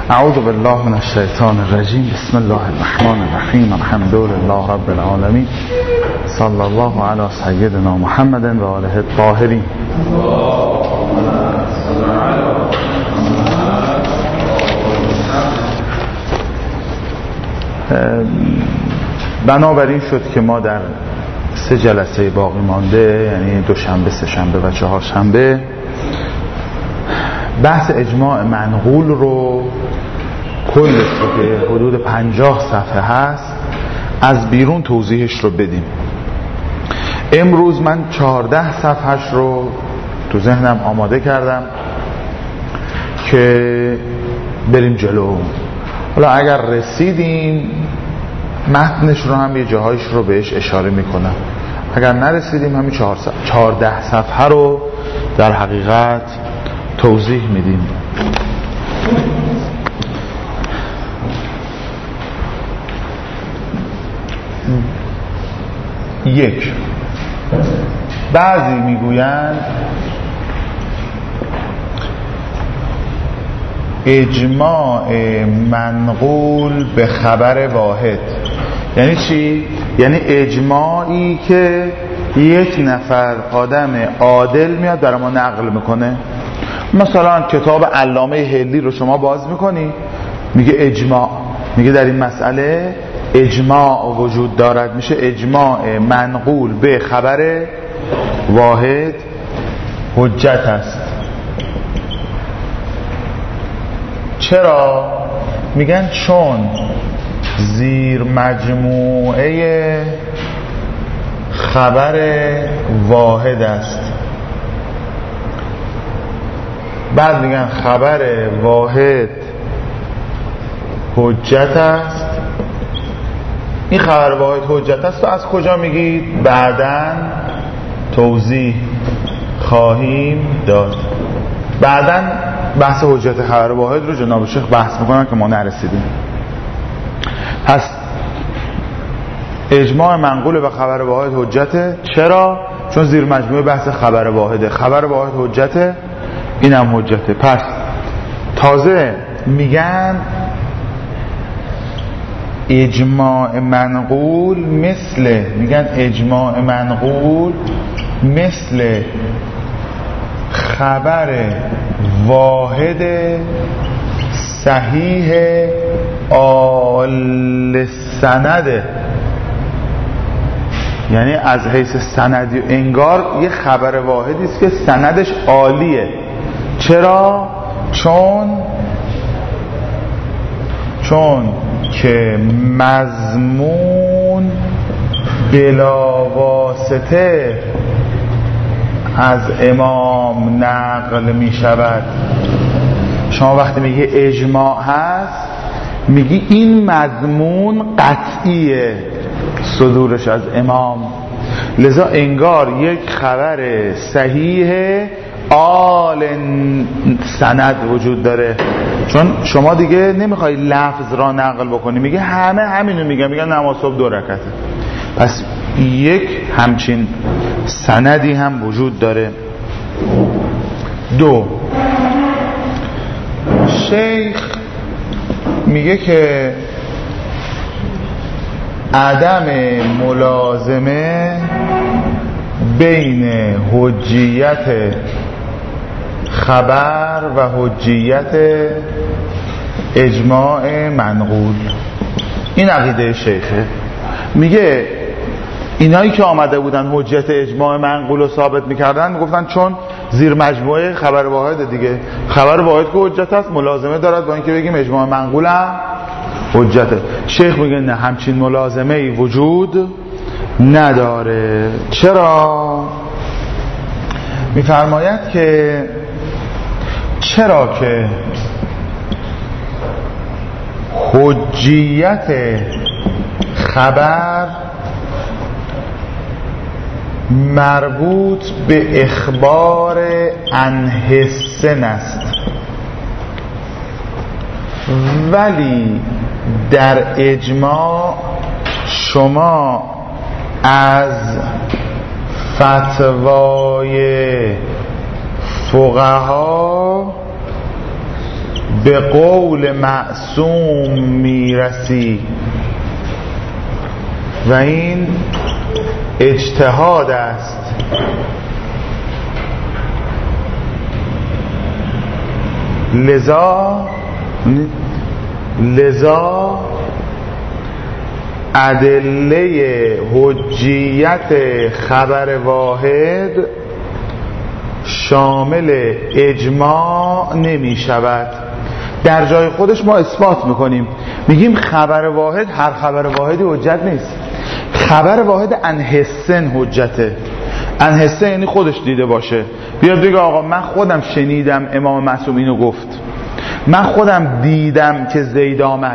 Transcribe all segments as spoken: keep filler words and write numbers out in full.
اعوذ بالله من الشیطان الرجیم. بسم الله الرحمن الرحیم. الحمد لله رب العالمین. صلی الله علی سیدنا محمد و آله الطاهرین. بنابراین شد که ما در سه جلسه باقی مانده، یعنی دوشنبه، سه شنبه و چهارشنبه، بحث اجماع منقول رو کلش رو که حدود پنجاه صفحه هست از بیرون توضیحش رو بدیم. امروز من چهارده صفحهش رو تو ذهنم آماده کردم که بریم جلو. حالا اگر رسیدیم متنش رو هم یه جاهایش رو بهش اشاره میکنم، اگر نرسیدیم همین چهارده صفحه رو در حقیقت توضیح میدیم. یک، بعضی میگویند اجماع منقول به خبر واحد. یعنی چی؟ یعنی اجماعی که یک نفر آدم عادل میاد برای ما نقل میکنه. مثلا کتاب علامه حلی رو شما باز میکنی، میگه اجماع، میگه در این مسئله اجماع وجود دارد، میشه اجماع منقول به خبر واحد حجت است. چرا؟ میگن چون زیر مجموعه خبر واحد است. بعد میگن خبر واحد حجت است. این خبر واحد حجت است و از کجا میگید؟ بعداً توضیح خواهیم داد. بعداً بحث حجت خبر واحد رو جناب شیخ بحث میکنن که ما نرسیدیم. پس اجماع منقول به خبر واحد حجته. چرا؟ چون زیر مجموعه بحث خبر واحده. خبر واحد حجته، اینم حجته. پس تازه میگن اجماع منقول مثل میگن اجماع منقول مثل خبر واحد صحیح آل سنده. یعنی از حیث سندی انگار یه خبر واحدی است که سندش عالیه. چرا؟ چون چون که مضمون بلا واسطه از امام نقل می شود. شما وقتی میگی اجماع هست میگی این مضمون قطعیه صدورش از امام، لذا انگار یک خبر صحیح آل سند وجود داره. چون شما دیگه نمیخوای لفظ را نقل بکنی، میگه همه همینو میگن، میگن نماز صبح دو رکعته. پس یک همچین سندی هم وجود داره. دو، شیخ میگه که عدم ملازمه بین حجیت خبر و حجیت اجماع منقول. این عقیده شیخه. میگه اینایی که آمده بودن حجیت اجماع منقول رو ثابت میکردن، میگفتن چون زیر مجموعه خبر واحد دیگه، خبر واحد که حجت است ملازمه دارد با اینکه بگیم اجماع منقول هم حجته. شیخ میگه نه، همچین ملازمه ای وجود نداره. چرا؟ میفرماید که چرا که حجیت خبر مربوط به اخبار عن حسن است، ولی در اجماع شما از فتوای فقها به قول معصوم میرسی و این اجتهاد است. لذا لذا ادله حجیت خبر واحد شامل اجماع نمی شود. در جای خودش ما اثبات میکنیم، میگیم خبر واحد هر خبر واحدی حجت نیست. خبر واحد انحسن حجته. انحسن یعنی خودش دیده باشه، بیاد بگه آقا من خودم شنیدم امام معصوم اینو گفت، من خودم دیدم که زید آمد.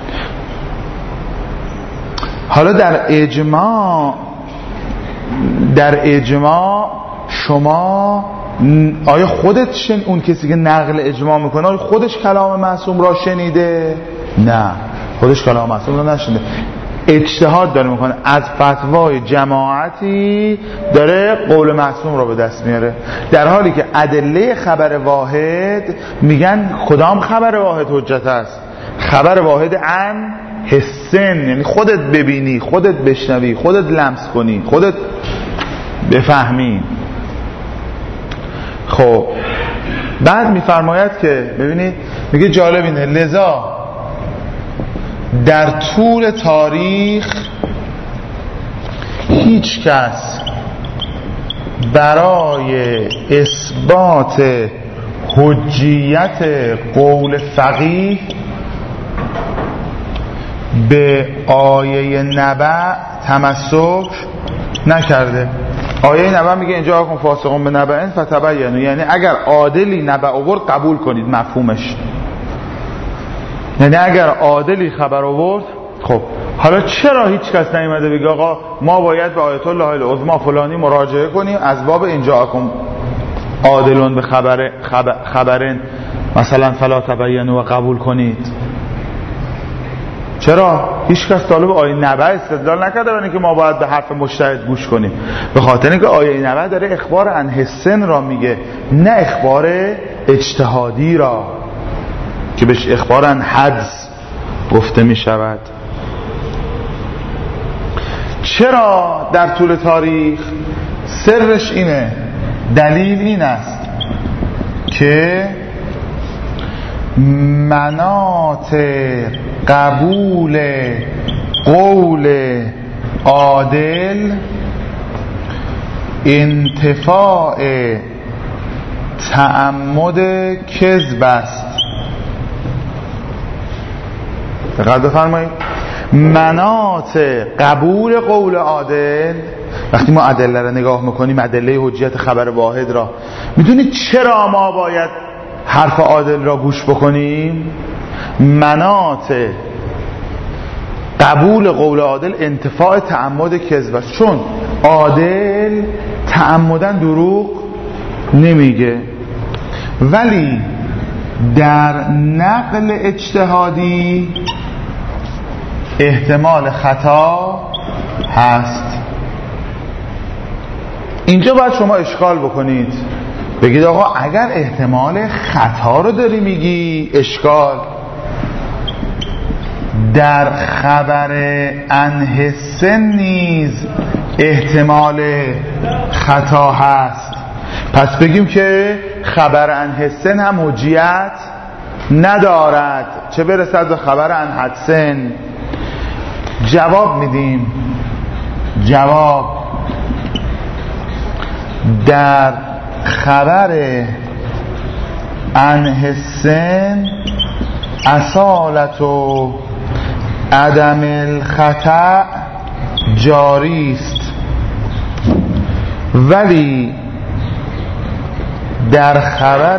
حالا در اجماع در اجماع شما آیا خودت شن... اون کسی که نقل اجماع میکنه آیا خودش کلام معصوم را شنیده؟ نه، خودش کلام معصوم را نشنیده، اجتهاد داره میکنه، از فتوای جماعتی داره قول معصوم را به دست میاره. در حالی که ادله خبر واحد میگن کدام خبر واحد حجت است؟ خبر واحد عن حسن، یعنی خودت ببینی، خودت بشنوی، خودت لمس کنی، خودت بفهمی. خب بعد میفرماید که ببینید، میگه جالب اینه، لذا در طول تاریخ هیچ کس برای اثبات حجیت قول فقیه به آیه نبأ تمسک نکرده. آیه نبأ میگه اینجا کن فاسقون به نبأ فتبینوا، یعنی اگر عادلی نبأ آورد قبول کنید مفهومش، یعنی اگر عادلی خبر آورد. خب حالا چرا هیچ کس نیامده بگه آقا ما باید به آیت الله العظمی فلانی مراجعه کنیم از باب اینجا کن عادلون به خبر خبر خبرن مثلا فلا تبینوا و قبول کنید؟ چرا هیچ کس طالب آیه نبأ استدلال نکرده برای اینکه ما باید به حرف مجتهد گوش کنیم؟ به خاطر اینکه آیه نبأ داره اخبار عن حسن را میگه، نه اخبار اجتهادی را که بهش اخبار عن حدس گفته میشود. چرا در طول تاریخ؟ سرش اینه، دلیل این است که مناط قبول قول عادل انتفاع تعمد کذب است. دقت بفرمایید، مناط قبول قول عادل، وقتی ما ادله را نگاه میکنیم، ادله حجیت خبر واحد را، میدونید چرا ما باید حرف عادل را گوش بکنیم؟ مناط قبول قول عادل انتفاع تعمد کذب است، چون عادل تعمدن دروغ نمیگه، ولی در نقل اجتهادی احتمال خطا هست. اینجا باید شما اشکال بکنید، بگید آقا اگر احتمال خطا رو داری میگی اشکال، در خبر عن حسن نیز احتمال خطا هست، پس بگیم که خبر عن حسن هم حجیت ندارد، چه برسد به خبر عن حدسن. جواب میدیم، جواب در خبر عن حسن اصالت و عدم الخطأ جاری است، ولی در خبر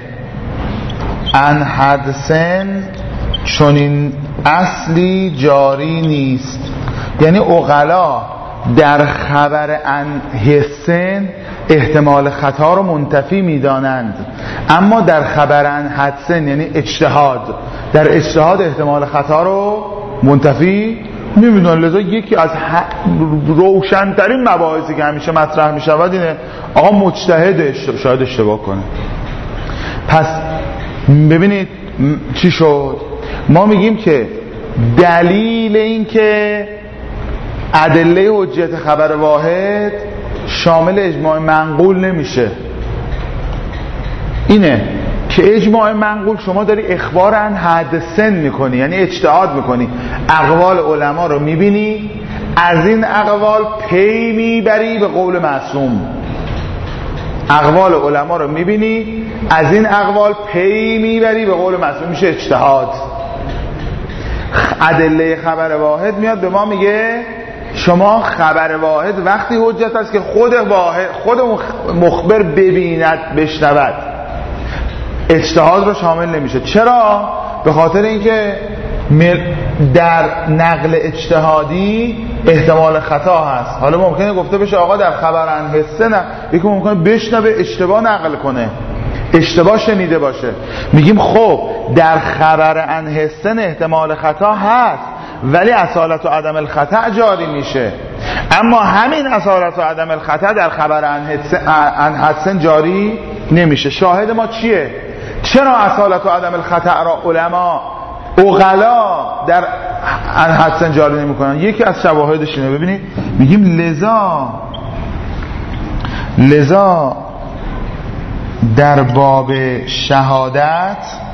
عن حدسن چنین اصلی جاری نیست. یعنی عقلا در خبر عن حسن احتمال خطا رو منتفی میدانند، اما در خبر عن حدسن یعنی اجتهاد، در اجتهاد احتمال خطا رو منتفی نمیدونن. لذا یکی از روشنترین مباحثی که همیشه مطرح میشود اینه آقا مجتهد شاید اشتباه کنه. پس ببینید چی شد؟ ما میگیم که دلیل این که ادله حجت خبر واحد شامل اجماع منقول نمیشه اینه که اجماع منقول شما داری اخبار عن حد سن میکنی، یعنی اجتهاد میکنی، اقوال علما رو میبینی، از این اقوال پی میبری به قول معصوم. اقوال علما رو میبینی، از این اقوال پی میبری به قول معصوم، میشه اجتهاد. ادله خبر واحد میاد به ما میگه شما خبر واحد وقتی حجت است که خود واحد خود مخبر ببیند بشنود، اجتهاد رو شامل نمیشه. چرا؟ به خاطر اینکه در نقل اجتهادی احتمال خطا هست. حالا ممکنه گفته بشه آقا در خبر عن حسه نه، یکی ممکنه بشنوه اشتباه نقل کنه، اشتباه شنیده باشه. میگیم خب در خبر عن حسه احتمال خطا هست ولی اصالت و عدم الخطا جاری میشه، اما همین اصالت و عدم الخطا در خبر عن حسن جاری نمیشه. شاهد ما چیه؟ چرا اصالت و عدم الخطا را علما عقلا در عن حسن جاری نمی کنن؟ یکی از شواهدش اینه، ببینید میگیم لذا لذا در باب شهادت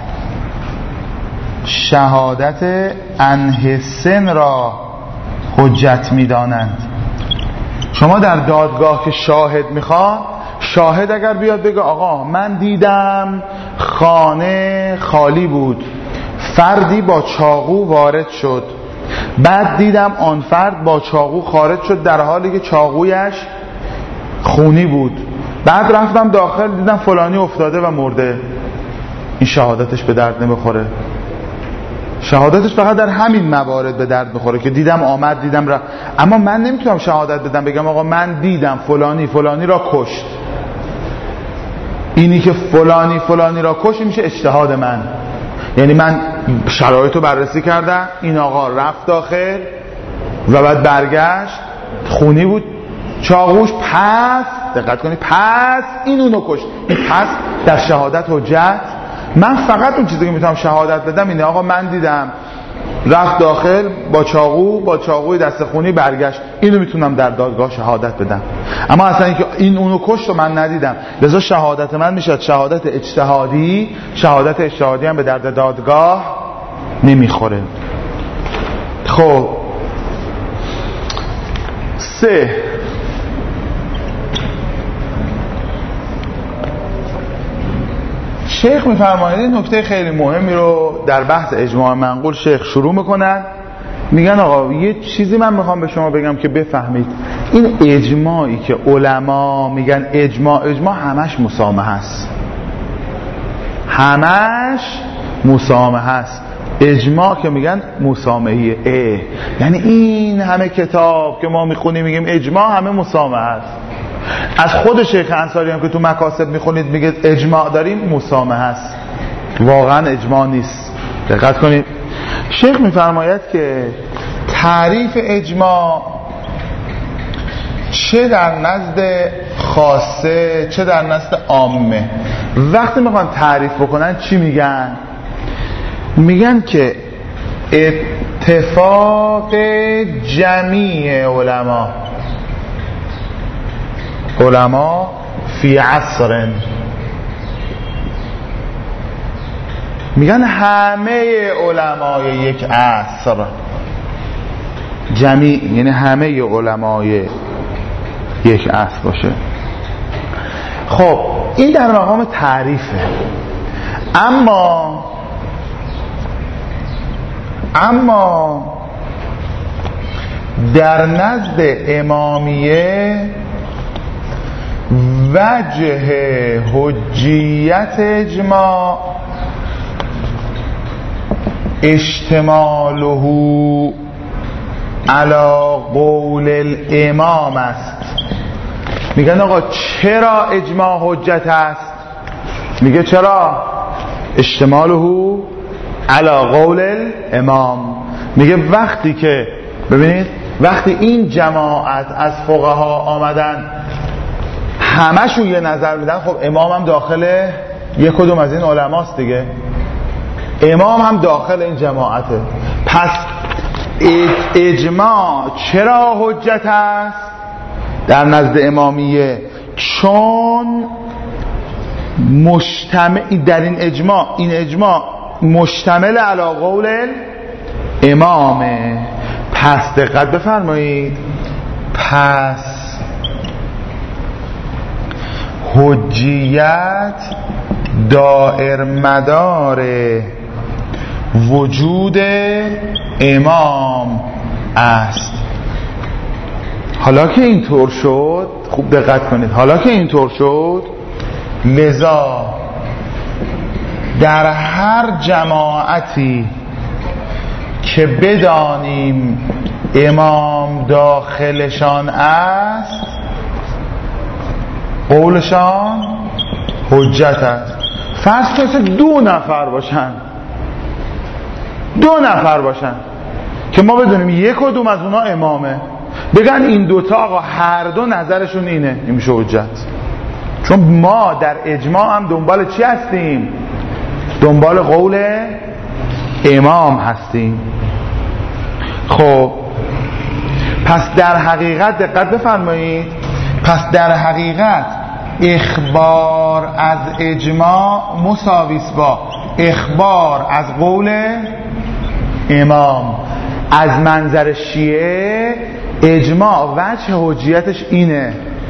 شهادت عن حسن را حجت میدانند. شما در دادگاه که شاهد میخواد، شاهد اگر بیاد بگه آقا من دیدم خانه خالی بود، فردی با چاقو وارد شد، بعد دیدم آن فرد با چاقو خارج شد در حالی که چاقویش خونی بود، بعد رفتم داخل دیدم فلانی افتاده و مرده، این شهادتش به درد نمیخوره. شهادتش فقط در همین موارد به درد میخوره که دیدم آمد دیدم رفت. اما من نمیتونم شهادت بدم بگم آقا من دیدم فلانی فلانی را کشت، اینی که فلانی فلانی را کشت میشه اجتهاد من، یعنی من شرایط رو بررسی کردم، این آقا رفت داخل و بعد برگشت خونی بود چاقوش، پس دقت کنید پس این اونو کشت، این پس در شهادت حجت. من فقط اون چیزی که میتونم شهادت بدم اینه آقا من دیدم رفت داخل با چاقو با چاقوی دست خونی برگشت، اینو میتونم در دادگاه شهادت بدم. اما اصلا اینکه این اونو کشت رو من ندیدم، لذا شهادت من میشه شهادت اجتهادی. شهادت اجتهادی هم به درد دادگاه نمیخوره. خب سه، شیخ میفرماید این نکته خیلی مهمی رو در بحث اجماع منقول شیخ شروع میکنن، میگن آقا یه چیزی من میخوام به شما بگم که بفهمید، این اجماعی که علما میگن اجماع اجماع همش مسامحه است، همش مسامحه است. اجماع که میگن مسامحیه، اه. یعنی این همه کتاب که ما میخونیم میگیم اجماع همه مسامحه است. از خود شیخ انصاری هم که تو مکاسب میخونید میگه اجماع داریم، مسامحه است، واقعا اجماع نیست. دقت کنید شیخ میفرماید که تعریف اجماع چه در نزد خاصه چه در نزد عامه وقتی میخوان تعریف بکنن چی میگن؟ میگن که اتفاق جمیع علما علما فی عصر، میگن همه علمای یک عصر، جمیع یعنی همه علمای یک عصر باشه. خب این در مقام تعریفه، اما اما در نزد امامیه وجه حجیت اجماع اشتماله علی قول الامام است. میگن آقا چرا اجماع حجت است؟ میگه چرا؟ اشتماله علی قول الامام. میگه وقتی که ببینید وقتی این جماعت از فقها آمدن همشون یه نظر میدن، خب امام هم داخل یک کدوم از این علماست دیگه. امام هم داخل این جماعته. پس اجماع چرا حجت است در نزد امامیه؟ چون مشتمل در این اجماع این اجماع مشتمل علی قول امامه. پس دقت بفرمایید، پس حجیت دائر مدار وجود امام است. حالا که اینطور شد، خوب دقت کنید، حالا که اینطور شد، لذا در هر جماعتی که بدانیم امام داخلشان است، قولشان حجت است. فرض کنید دو نفر باشن دو نفر باشن که ما بدونیم یک کدوم از اونا امامه، بگن این دوتا آقا هر دو نظرشون اینه، این میشه حجت. چون ما در اجماع هم دنبال چی هستیم؟ دنبال قول امام هستیم. خب پس در حقیقت دقت بفرمایید، پس در حقیقت اخبار از اجماع مساویس با اخبار از قول امام. از منظر شیعه اجماع وجه حجیتش اینه.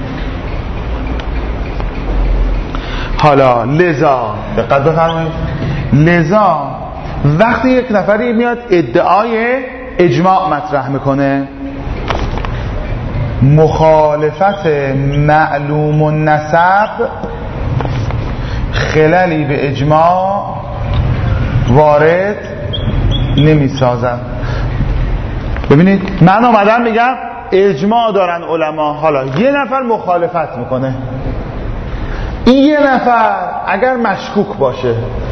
حالا لذا دقت بفرمایید، لذا وقتی یک نفری میاد ادعای اجماع مطرح میکنه، مخالفت معلوم النسب خللی به اجماع وارد نمیسازن. ببینید من آمدم میگم اجماع دارن علما، حالا یه نفر مخالفت میکنه، این یه نفر اگر مشکوک باشه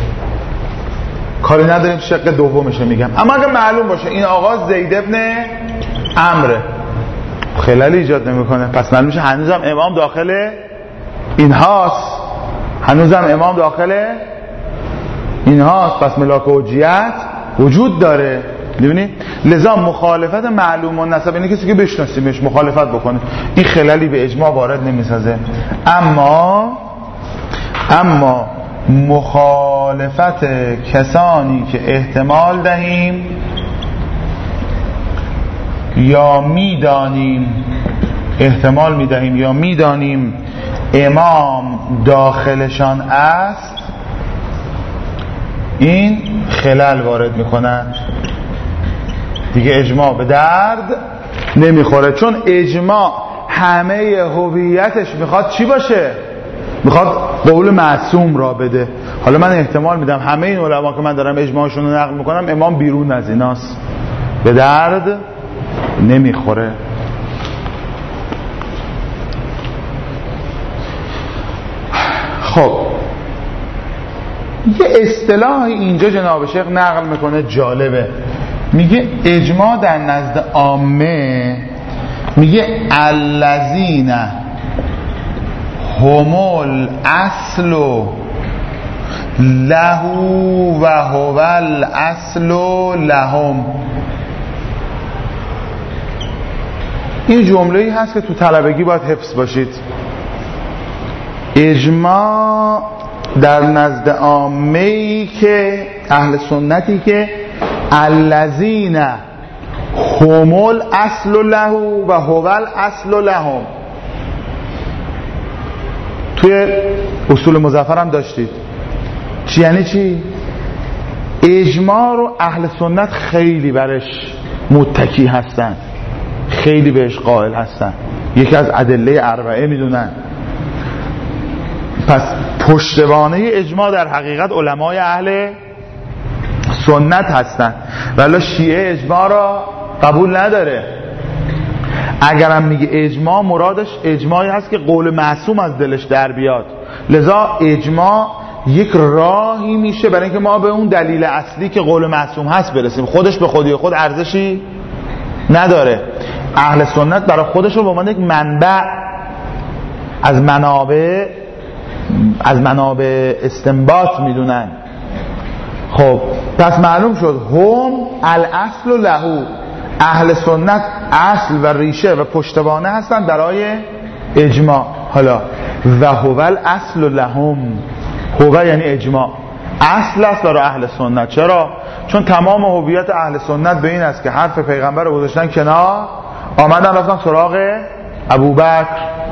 کاری نداریم، شق دومشه میگم، اما اگر معلوم باشه این آقا زید ابن عمرو، خلل ایجاد نمیکنه، پس معلوم میشه هنوزم امام داخل اینهاست، هنوزم امام داخل اینهاست، پس ملاک حجیت وجود داره. می‌بینید؟ لذا مخالفت معلوم و نسب، اینه کسی که بشناسیمش مخالفت بکنه، این خللی به اجماع وارد نمیسازه. اما اما مخالفت کسانی که احتمال دهیم یا میدانیم، احتمال میدهیم یا میدانیم امام داخلشان است، این خلل وارد میکنند دیگه، اجماع به درد نمیخوره. چون اجماع همه هویتش میخواد چی باشه؟ میخواد قول معصوم را بده. حالا من احتمال میدم همه این علما که من دارم اجماعشون رو نقل میکنم امام بیرون از ایناست، به درد نمیخوره. خب یه اصطلاح اینجا جناب شیخ نقل میکنه جالبه، میگه اجماع در نزد عامه، میگه الذین هم الاصل له و هو الاصل لهم. این جمله‌ای هست که تو طلبگی باید حفظ باشید. اجماع در نزد عامه‌ای که اهل سنتی که الذین هم الاصل له و هو الاصل لهم. توی اصول مظفر هم داشتید. چی یعنی چی؟ اجماع رو اهل سنت خیلی برش متکی هستن، خیلی بهش قائل هستن، یکی از ادله اربعه میدونن. پس پشتوانه اجماع در حقیقت علمای اهل سنت هستن، ولی شیعه اجماع را قبول نداره. اگرم میگه اجماع مرادش اجماعی هست که قول معصوم از دلش در بیاد. لذا اجماع یک راهی میشه برای اینکه ما به اون دلیل اصلی که قول معصوم هست برسیم. خودش به خودی خود ارزشی نداره. اهل سنت برای خودش رو به عنوان یک منبع از منابع از منابع استنباط میدونن. خب پس معلوم شد هم الاصل و لهو، اهل سنت اصل و ریشه و پشتوانه هستن برای اجماع. حالا و هو الاصل و لهم، هو یعنی اجماع، اصل است برای اهل سنت. چرا؟ چون تمام هویت اهل سنت به این است که حرف پیغمبر رو گذاشتن کنار، آمدن رفتن سراغ ابوبکر.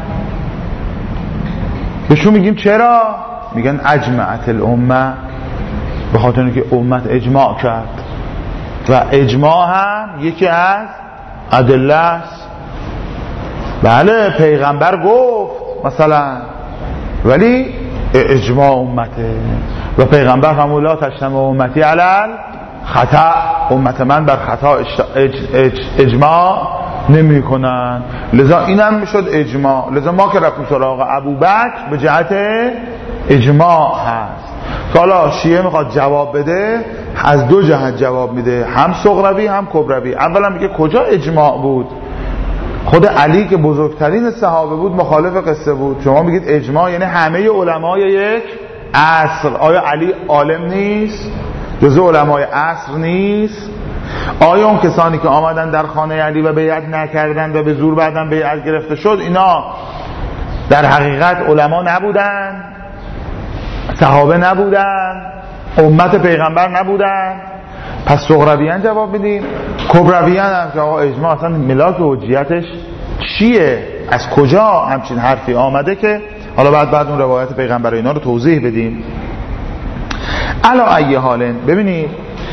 بهشون میگیم چرا؟ میگن اجمعت الامه، به خاطر اینکه امت اجماع کرد و اجماع هم یکی از ادله است. بله پیغمبر گفت مثلا، ولی اجماع امته و پیغمبر هم لا تجتمع امتی علل خطا، امت من بر خطا اج... اج... اجماع نمی کنن، لذا اینم میشد اجماع. لذا ما که رفتیم سراغ ابوبکر به جهت اجماع هست. حالا شیعه میخواد جواب بده، از دو جهت جواب میده، هم صغروی هم کبروی. اولا میگه کجا اجماع بود؟ خود علی که بزرگترین صحابه بود مخالف قصه بود. شما میگید اجماع یعنی همه علمای یک عصر. آیا علی عالم نیست؟ جزء علمای عصر نیست؟ آیا اون کسانی که آمدن در خانه علی و بیعت نکردن و به زور بعدن بیعت گرفته شد، اینا در حقیقت علما نبودن؟ صحابه نبودن؟ امت پیغمبر نبودن؟ پس صغرویان جواب میدیم. کبرویان هم که آقا اجماع اصلا ملاک حجیتش چیه؟ از کجا همچین حرفی آمده که حالا بعد بعد اون روایت پیغمبر اینا رو توضیح بدیم. علا ای حالن ببینید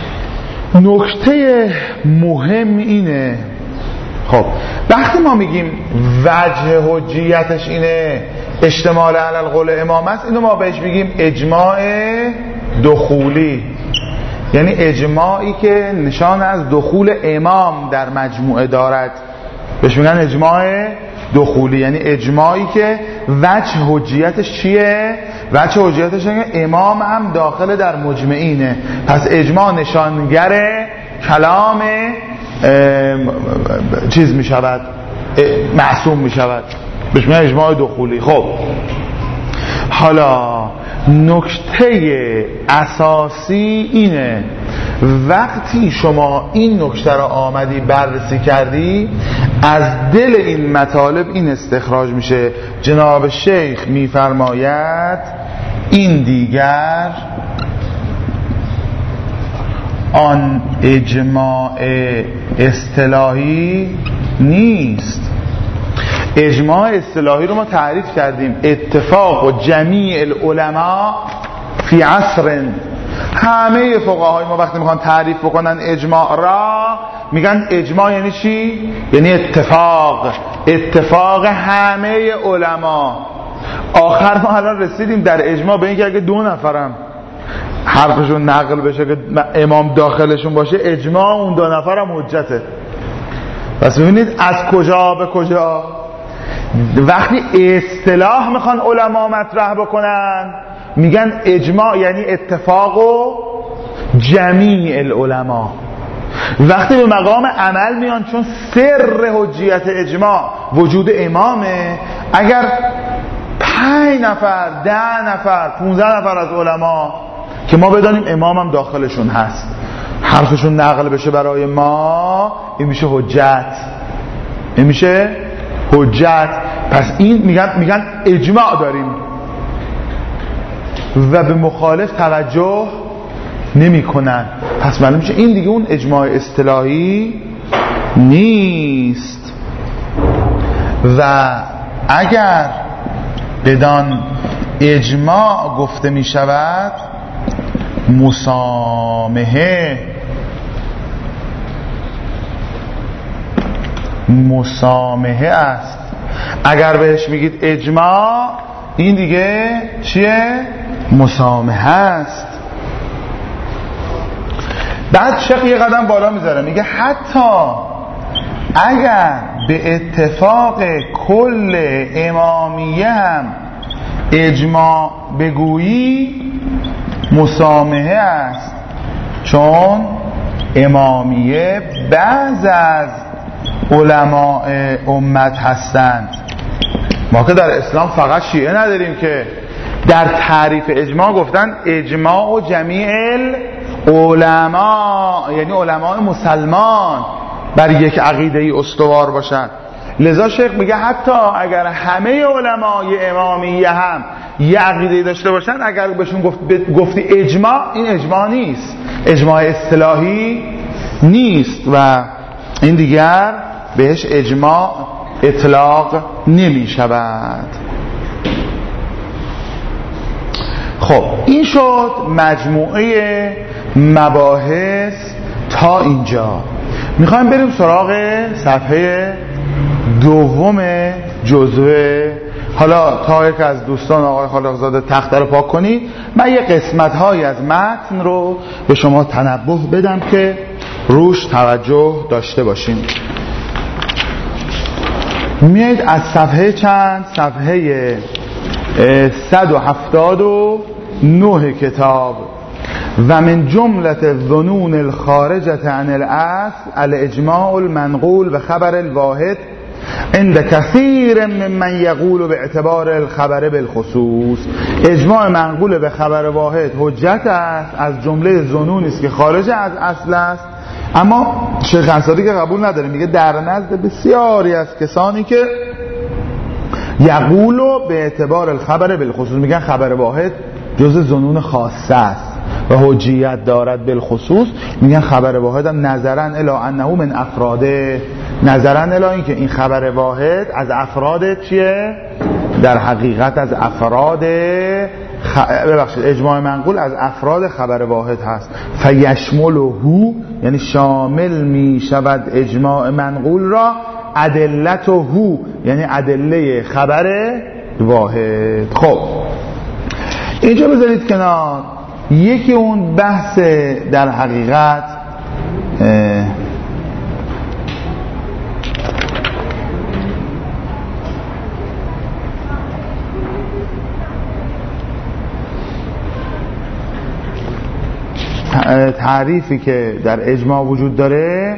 نکته مهم اینه، خب وقتی ما میگیم وجه حجیتش اینه اشتمال علی القول امام است، اینو ما بهش میگیم اجماع دخولی، یعنی اجماعی که نشان از دخول امام در مجموعه دارد، بهش میگن اجماع دخولی. یعنی اجماعی که وجه حجیتش چیه؟ وجه حجیتش اینه امام هم داخل در مجمعینه. پس اجماع نشانگر کلام چیز میشود، معصوم میشود، بهش میگن اجماع دخولی. خب حالا نکته اساسی اینه، وقتی شما این نکته را آمدی بررسی کردی، از دل این مطالب این استخراج میشه. جناب شیخ میفرماید این دیگر آن اجماع اصطلاحی نیست. اجماع اصطلاحی رو ما تعریف کردیم، اتفاق و جمیع العلماء فی عصر. همه فقهای ما وقتی میخوان تعریف بکنن اجماع را میگن اجماع یعنی چی؟ یعنی اتفاق، اتفاق همه علما. آخر ما الان رسیدیم در اجماع به اینکه اگه دو نفرم حرفشون نقل بشه که امام داخلشون باشه، اجماع اون دو نفرم حجته. پس ببینید از کجا به کجا. وقتی اصطلاح میخوان علما مطرح بکنن میگن اجماع یعنی اتفاق و جمیع العلماء. وقتی به مقام عمل میان، چون سر حجیت اجماع وجود امامه، اگر پنج نفر، ده نفر، پونزده نفر از علما که ما بدانیم امام هم داخلشون هست حرفشون نقل بشه برای ما، این میشه حجت، این میشه حجت. پس این میگن میگن اجماع داریم و به مخالف توجه نمی کنن. پس معلوم میشه این دیگه اون اجماع اصطلاحی نیست. و اگر بدان اجماع گفته می شود مسامحه، مسامحه است. اگر بهش میگید اجماع، این دیگه چیه؟ مسامحه است. بعد شیخ یه قدم بالا میذاره، میگه حتی اگر به اتفاق کل امامیه هم اجماع بگویی مسامحه است، چون امامیه بعض از علماء امت هستند. ما که در اسلام فقط شیعه نداریم که در تعریف اجماع گفتن اجماع و جمیع علما یعنی علمای مسلمان بر یک عقیده ای استوار باشند. لذا شیخ میگه حتی اگر همه علمای امامیه هم یه عقیده داشته باشن، اگر بهشون گفت گفتی اجماع، این اجماع نیست، اجماع اصطلاحی نیست و این دیگر بهش اجماع اطلاق نمی شود. خب این شد مجموعه مباحث تا اینجا. میخوایم بریم سراغ صفحه دوم جزوه. حالا تا یک از دوستان آقای خالقزاده تخته رو پاک کنی، من یه قسمت های از متن رو به شما تنبه بدم که روش توجه داشته باشین. میایید از صفحه چند؟ صفحه صد و هفتاد و نه کتاب. و من جملت الظنون الخارجة عن الاصل الاجماع المنقول و خبر الواحد عند کثیر ممن یقول به اعتبار الخبر بالخصوص. اجماع منقول به خبر واحد حجت است، از جمله ظنونی است که خارج از اصل است. اما شیخ انصاری که قبول نداره، میگه در نزد بسیاری از کسانی که یقولو به اعتبار الخبر بالخصوص، میگن خبر واحد جز ظنون خاصه است و حجیت دارد بالخصوص، میگن خبر واحد هم نظرا الی انه من افراده، نظرا الی این که این خبر واحد از افراد چیه؟ در حقیقت از افراد خ... ببخشید اجماع منقول از افراد خبر واحد هست. فیشمله یعنی شامل می شود اجماع منقول را ادلته یعنی ادله خبر واحد. خب اینجا بذارید کنار یکی اون بحث در حقیقت تعریفی که در اجماع وجود داره.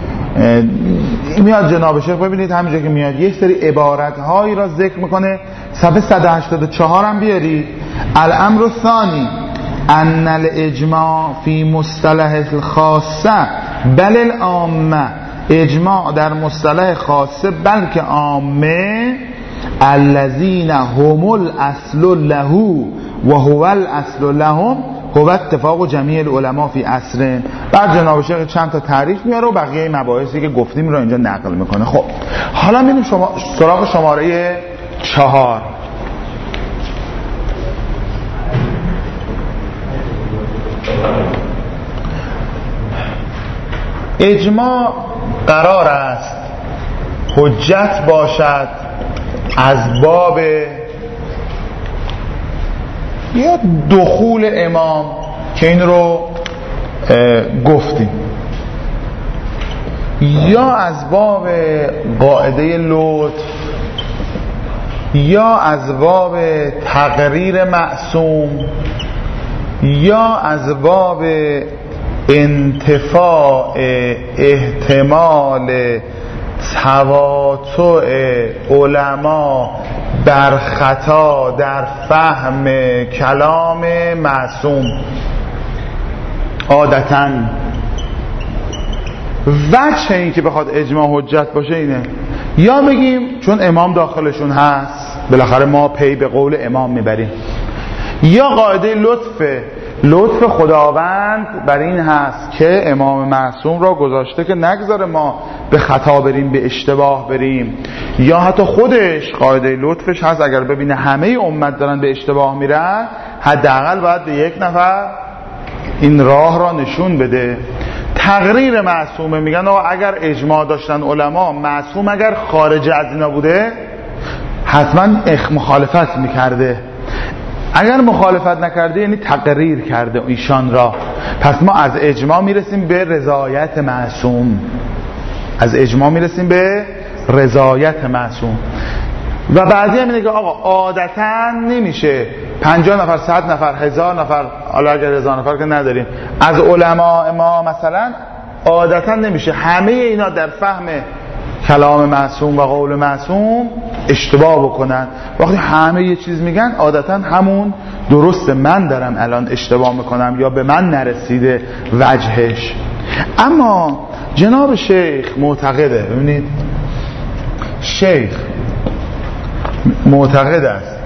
میاد جناب شیخ ببینید همینجا که میاد یک سری عبارت‌هایی را ذکر میکنه. صفحه صد و هشتاد و چهار هم بیارید. الامر الثانی ان الاجماع فی مصطلح الخاصه بل العامه، اجماع در مصطلح خاصه بلکه عامه، الذین هم الاصل له و هو الاصل لهم هو اتفاق جمیع العلماء فی عصر. بعد جناب شیخ چند تا تعریف میاره و بقیه مباحثی که گفتیم رو اینجا نقل میکنه. خب حالا میریم شما سراغ شماره چهار. اجماع قرار است حجت باشد از باب یا دخول امام که این رو گفتیم، یا از باب قاعده لطف، یا از باب تقریر معصوم، یا از باب انتفاع احتمال تواطؤ علما بر خطا در فهم کلام معصوم. عادتاً وجه این که بخواد اجماع حجت باشه اینه، یا بگیم چون امام داخلشون هست بالاخره ما پی به قول امام میبریم، یا قاعده لطفه، لطف خداوند بر این هست که امام معصوم را گذاشته که نگذاره ما به خطا بریم، به اشتباه بریم، یا حتی خودش قاعده لطفش هست اگر ببینه همه امت دارن به اشتباه میرن حداقل باید به یک نفر این راه را نشون بده. تقریر معصومه، میگن اگر اجماع داشتن علما، معصوم اگر خارج از اینا بوده حتما مخالفت میکرده، اگر مخالفت نکرده یعنی تقریر کرده ایشان را. پس ما از اجماع میرسیم به رضایت معصوم، از اجماع میرسیم به رضایت معصوم. و بعضی هم میگه آقا عادتا نمیشه پنجاه نفر، صد نفر، هزار نفر، حالا اگر هزار نفر که نداریم از علماء ما مثلا، عادتا نمیشه همه اینا در فهم کلام معصوم و قول معصوم اشتباه بکنن. وقتی همه یه چیز میگن عادتا همون درسته، من دارم الان اشتباه میکنم یا به من نرسیده وجهش. اما جناب شیخ معتقده، ببینید شیخ معتقد است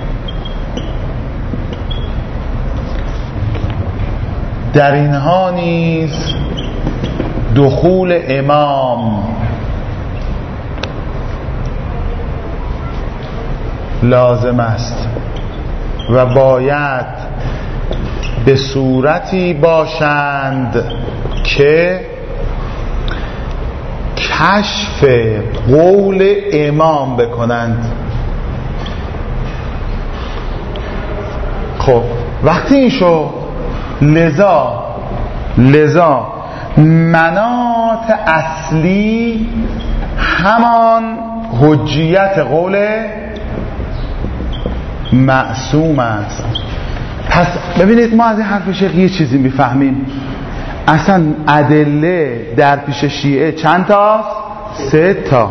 در اینها نیز دخول امام لازم است و باید به صورتی باشند که کشف قول امام بکنند. خب وقتی این شد، لذا لذا مناط اصلی همان حجیت قول معصوم است. پس ببینید ما از این حرف شیخ یه چیزی میفهمیم، اصلا ادله در پیش شیعه چند تا؟ سه تا: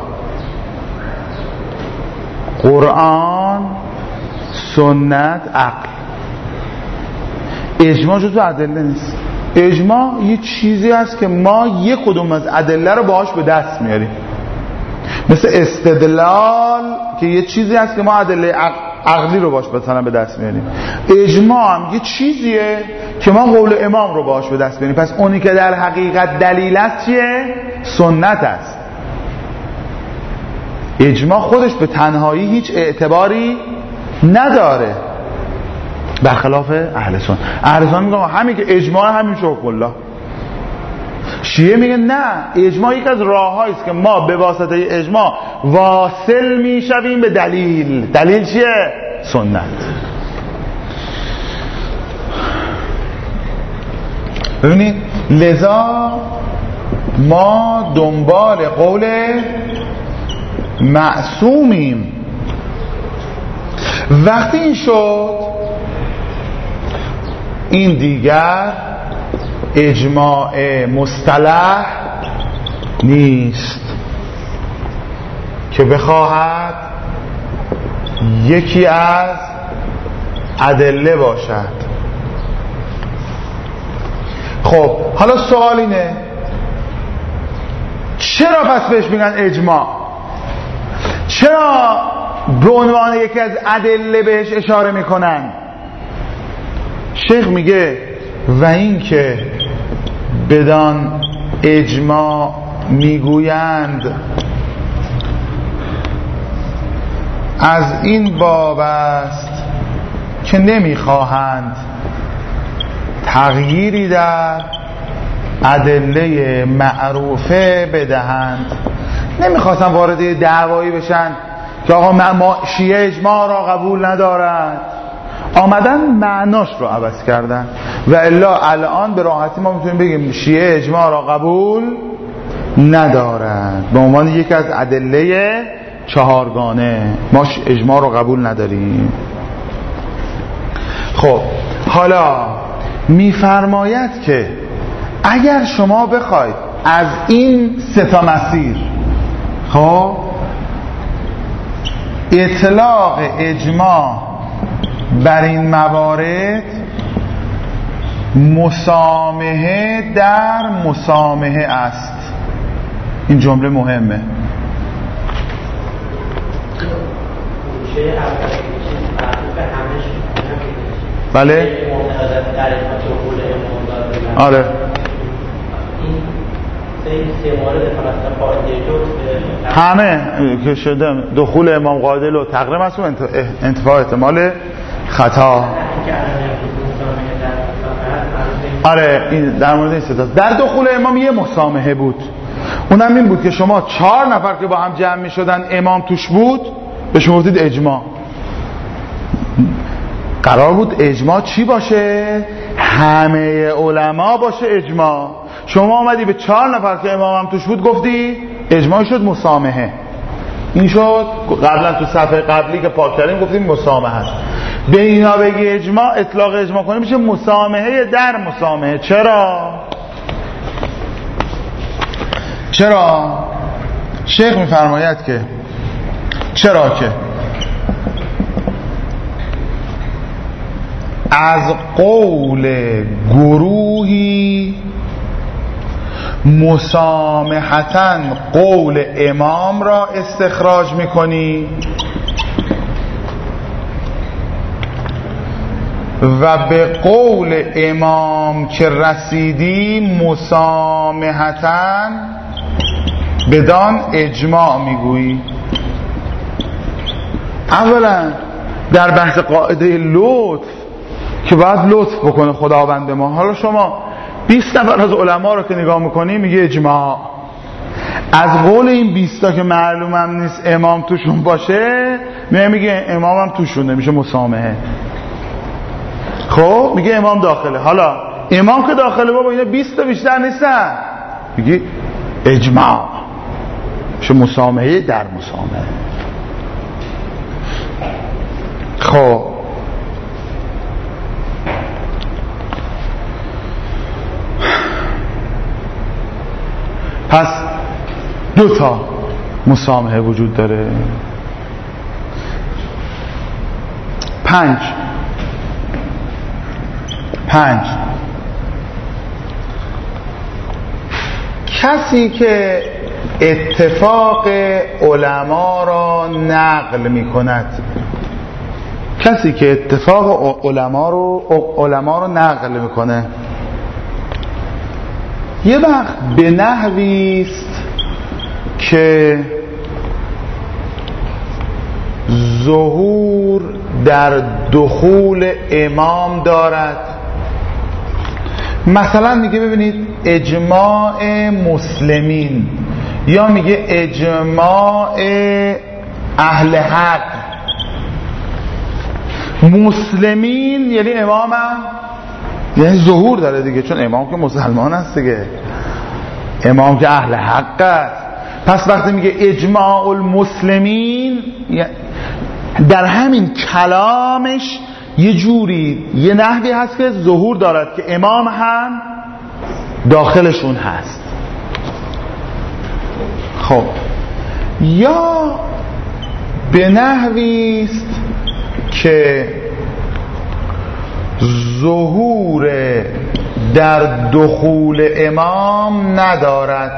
قرآن، سنت، عقل. اجماع جزو ادله نیست. اجماع یه چیزی هست که ما یک کدوم از ادله رو باهاش به دست میاریم، مثل استدلال که یه چیزی هست که ما ادله عقلی رو باش مثلا به دست میاریم. اجماع هم یه چیزیه که ما قول امام رو باش به دست میاریم. پس اونی که در حقیقت دلیل است چیه؟ سنت است. اجماع خودش به تنهایی هیچ اعتباری نداره، برخلاف اهل سنت. اهل سنت میگن همین که اجماع همین شو کلا. شیعه میگن نه، اجماع یک از راههایی است که ما به واسطه اجماع واصل میشویم به دلیل. دلیل چیه؟ سنت. ببینید لذا ما دنبال قول معصومیم. وقتی این شد، این دیگر اجماع مصطلح نیست که بخواهد یکی از ادله باشد. خب حالا سوال اینه چرا پس بهش میگن اجماع؟ چرا به عنوان یکی از ادله بهش اشاره میکنن؟ شیخ میگه و این که بدان اجماع میگویند از این باب است که نمیخواهند تغییری در ادله معروفه بدهند. نمیخواستن وارد دعوایی بشن که آقا ما شیعه اجماع را قبول ندارند، آمدن معناش رو عوض کردن. و الا الان به راحتی ما میتونیم بگیم شیعه اجماع را قبول ندارند به عنوان یکی از ادله چهارگانه. ما اجماع را قبول نداریم. خب حالا میفرماید که اگر شما بخواید از این سه تا مسیر خب اطلاق اجماع بر این موارد مسامحه در مسامحه است. این جمله مهمه. بله آره همه که شده دخول امام قادل و تقریم است و انتفاع احتمال خطا. آره این در مورد این ستا در دخول امام یه مسامحه بود، اونم این بود که شما چهار نفر که با هم جمع می شدن امام توش بود به شما گفتید اجماع. قرار بود اجماع چی باشه؟ همه علما باشه اجماع. شما آمدی به چهار نفر که امام هم توش بود گفتی اجماع، شد مسامحه. این شد قبلا تو صفحه قبلی که پاک کردیم گفتیم مسامحه است. به اینا بگی اجماع، اطلاق اجماع کنیم میشه مسامحه در مسامحه. چرا؟ چرا؟ شیخ میفرماید که چرا که از قول گروهی مسامحتاً قول امام را استخراج میکنی و به قول امام که رسیدی مسامحتاً بدان اجماع میگویی. اولا در بحث قاعده لطف که باید لطف بکنه خداوند ما، حالا شما بیست نفر از علما رو که نگاه میکنی میگه اجماع، از قول این بیست تا که معلومم نیست امام توشون باشه میگه امامم توشون نمیشه مسامحه. خب میگه امام داخله، حالا امام که داخله بابا اینا بیست تا بیشتر نیستن، میگه اجماع میشه مسامحه در مسامحه. خب پس دو تا مسامحه وجود داره. پنج پنج کسی که اتفاق علما را نقل می کند، کسی که اتفاق علما رو علما رو نقل می کنه یه وقت به نحوی است که ظهور در دخول امام دارد. مثلا میگه ببینید اجماع مسلمین، یا میگه اجماع اهل حق. مسلمین یعنی امام هم یعنی ظهور داره دیگه، چون امام که مسلمان هست دیگه، امام که اهل حق است. پس وقتی میگه اجماع المسلمین در همین کلامش یه جوری یه نحوی هست که ظهور دارد که امام هم داخلشون هست. خب یا به نحوی است که ظهور در دخول امام ندارد.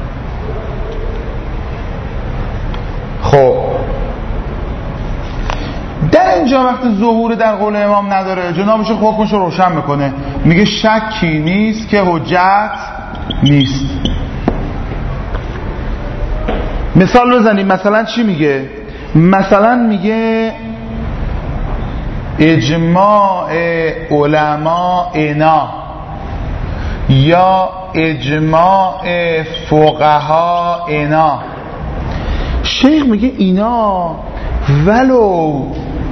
خب در اینجا وقتی ظهور در قول امام نداره جنابش حکمش رو روشن میکنه، میگه شکی نیست که حجت نیست. مثال بزنیم. مثلا چی میگه؟ مثلا میگه اجماع علماء اینا یا اجماع فقها اینا. شیخ میگه اینا ولو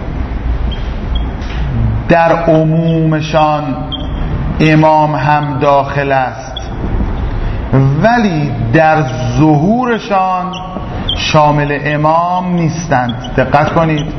در عمومشان امام هم داخل است ولی در ظهورشان شامل امام نیستند. دقت کنید،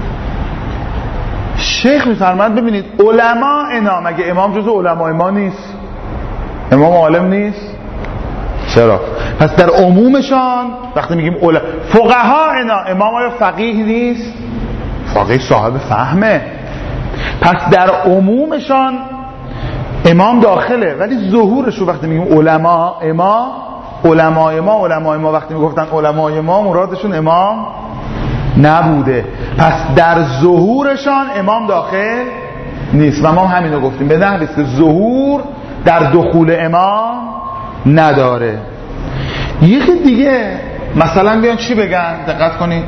شیخ میفرماید ببینید علما اینا، مگه امام جزو علمای ما نیست؟ امام عالم نیست؟ چرا؟ پس در عمومشان وقتی میگیم علما فقها اینا، امام آیا فقیه نیست؟ فقیه صاحب فهمه. پس در عمومشان امام داخله ولی ظهورش رو وقتی میگیم علما امام علمای ما علمای ما وقتی میگفتن علمای ما مرادشون امام نبوده. پس در ظهورشان امام داخل نیست و ما همین رو گفتیم به نحوی که ظهور در دخول امام نداره. یکی دیگه مثلا بیان چی بگن؟ دقت کنید،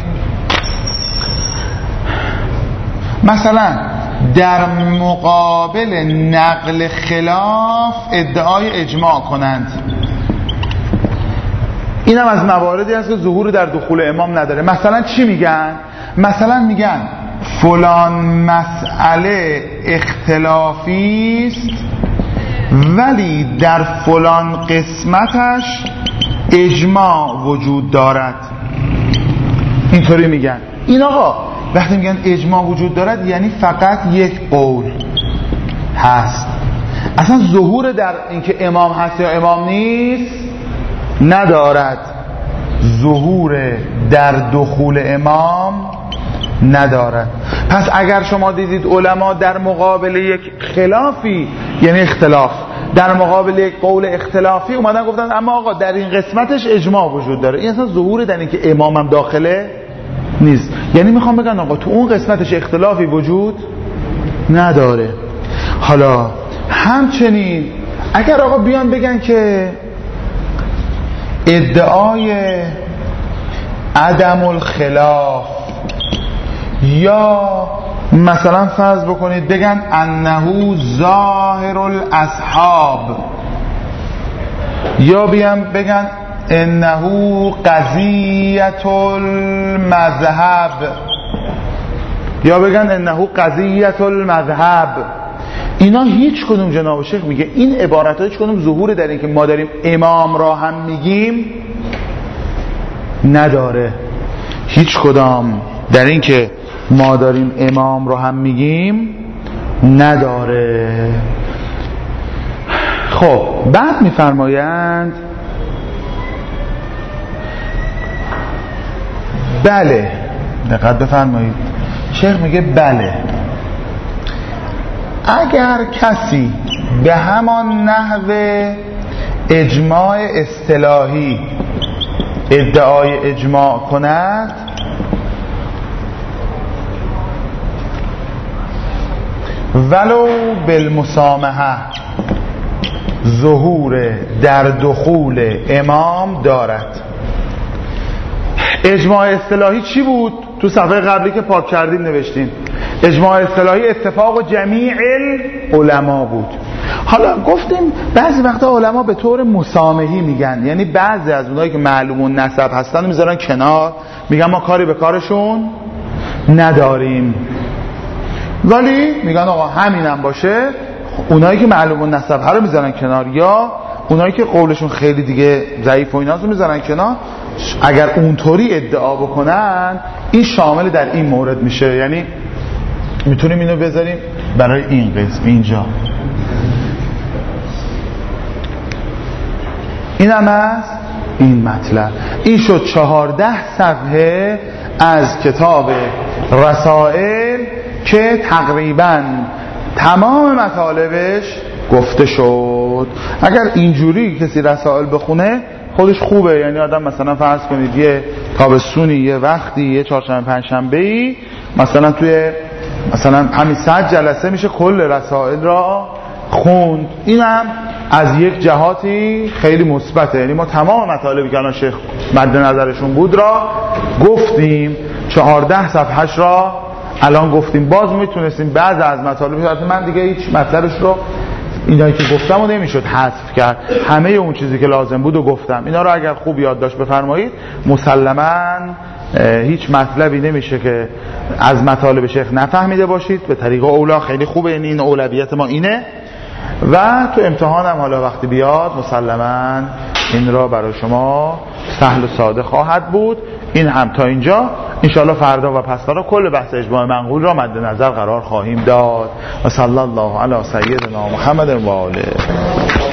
مثلا در مقابل نقل خلاف ادعای اجماع کنند. این هم از مواردی هست که ظهور در دخول امام نداره. مثلا چی میگن؟ مثلا میگن فلان مسئله اختلافی است ولی در فلان قسمتش اجماع وجود دارد. اینطوری میگن. این آقا وقتی میگن اجماع وجود دارد یعنی فقط یک قول هست، اصلا ظهور در اینکه امام هست یا امام نیست ندارد. ظهور در دخول امام ندارد. پس اگر شما دیدید علما در مقابل یک خلافی، یعنی اختلاف، در مقابل یک قول اختلافی اومدن گفتن اما آقا در این قسمتش اجماع وجود داره، این اصلا ظهور در این که امامم داخله نیست، یعنی میخوام بگن آقا تو اون قسمتش اختلافی وجود نداره. حالا همچنین اگر آقا بیان بگن که ادعای عدم الخلاف، یا مثلا فرض بکنید بگن انه ظاهر الاصحاب، یا بیان بگن انه قضیت المذهب، یا بگن انه قضیت المذهب، اینا هیچ کدوم جناب شیخ میگه این عبارت ها هیچ کدوم ظهور در این که ما داریم امام را هم میگیم نداره. هیچ کدام در این که ما داریم امام را هم میگیم نداره. خب بعد میفرمایند بله، دقت بفرمایید، شیخ میگه بله اگر کسی به همان نحو اجماع اصطلاحی ادعای اجماع کند ولو بالمسامحه ظهور در دخول امام دارد. اجماع اصطلاحی چی بود؟ تو صفحه قبلی که پاک کردیم نوشتیم اجماع اصطلاحی اتفاق جمیع العلماء بود. حالا گفتیم بعضی وقتا علما به طور مسامحی میگن، یعنی بعضی از اونایی که معلوم النسب هستن میذارن کنار، میگن ما کاری به کارشون نداریم، ولی میگن آقا همینم باشه، اونایی که معلوم النسب ها رو میذارن کنار، یا اونایی که قولشون خیلی دیگه ضعیف و اینا رو میذارن کنار. اگر اونطوری ادعا بکنن این شامل در این مورد میشه، یعنی میتونیم اینو بذاریم برای این قسم اینجا. این هم از این مطلب. این شد چهارده صفحه از کتاب رسائل که تقریبا تمام مطالبش گفته شد. اگر اینجوری کسی رسائل بخونه خودش خوبه، یعنی آدم مثلا فرض کنید یه تابستونی، یه وقتی، یه چهارشنبه پنجشنبه‌ای مثلا توی مثلا همین صد جلسه میشه کل رسائل را خوند. اینم از یک جهاتی خیلی مثبته، یعنی ما تمام مطالبی که الان شیخ مد نظرشون بود را گفتیم، چهارده صفحه‌اش را الان گفتیم. باز میتونستیم بعض از مطالب، من دیگه هیچ مطلبش رو اینایی که گفتم و نمیشد حذف کرد، همه اون چیزی که لازم بود و گفتم. اینا رو اگر خوب یادداشت بفرمایید مسلماً هیچ مطلبی نمیشه که از مطالب شیخ نفهمیده باشید. به طریق اولا خیلی خوبه، یعنی این اولویت ما اینه، و تو امتحان هم حالا وقتی بیاد مسلماً این را برای شما سهل و ساده خواهد بود. این هم تا اینجا. انشاءالله فردا و پس فردا کل بحث اجماع منقول را مد نظر قرار خواهیم داد. و صلی الله علی سیدنا محمد و آله.